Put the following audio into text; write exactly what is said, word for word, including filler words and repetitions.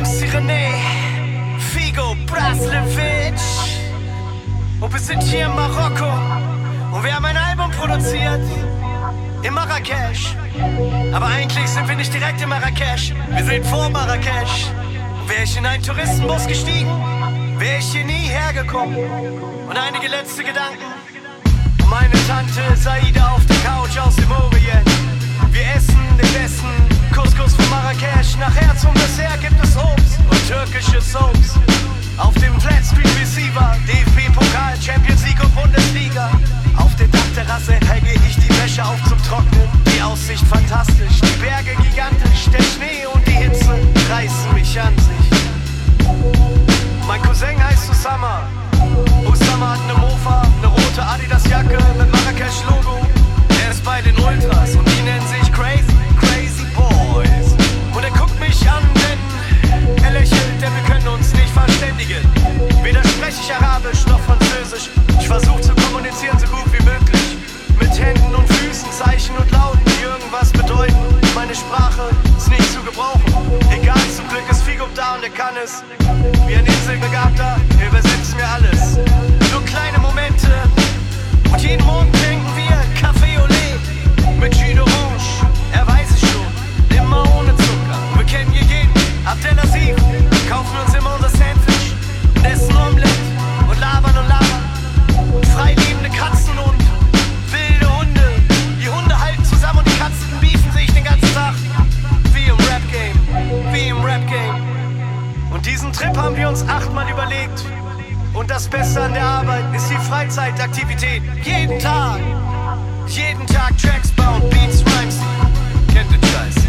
M C René, Figo, Braslevic. Und wir sind hier in Marokko und wir haben ein Album produziert in Marrakesch. Aber eigentlich sind wir nicht direkt in Marrakesch, wir sind vor Marrakesch. Und wäre ich in einen Touristenbus gestiegen, wäre ich hier nie hergekommen. Und einige letzte Gedanken. Meine Tante Saida auf der Couch aus dem Orient. Wir essen den besten Couscous von Marrakesch. Nach Herz und Dessert gibt es Obst und türkische Soaps. Auf dem Flat Screen Receiver, D F B-Pokal, Champions League und Bundesliga. Auf der Dachterrasse hänge ich die Wäsche auf zum Trocknen. Die Aussicht fantastisch, die Berge gigantisch. Der Schnee und die Hitze reißen mich an sich. Mein Cousin heißt Osama. Osama hat eine Mofa, eine rote Adidas-Jacke mit Marrakesch-Logo. Er ist bei den Ultras und die nennen sich Crazy, Crazy Boys. Und er guckt mich an, denn er lächelt, denn wir können uns nicht verständigen. Weder spreche ich Arabisch noch Französisch. Ich versuche zu kommunizieren so gut wie möglich. Mit Händen und Füßen, Zeichen und Lauten, die irgendwas bedeuten. Meine Sprache ist nicht zu gebrauchen. Egal, zum Glück ist Figo da und er kann es. Wie ein Inselbegabter, er übersetzt mir alles. Nur kleine Momente. Und jeden Morgen trinken wir Café au lait mit Jus d'Orange. Er weiß es schon, immer ohne Zucker. Und wir kennen hier jeden Abdelaziz. Kaufen uns immer unser Sandwich und essen Omelette und labern und labern. Und freilebende Katzen und wilde Hunde. Die Hunde halten zusammen und die Katzen beefen sich den ganzen Tag. Wie im Rap-Game, wie im Rap-Game. Und diesen Trip haben wir uns achtmal überlegt. Und das Beste an der Arbeit ist die Freizeitaktivität. Jeden Tag, jeden Tag Tracks bauen, Beats, Rhymes. Kennt den Scheiß.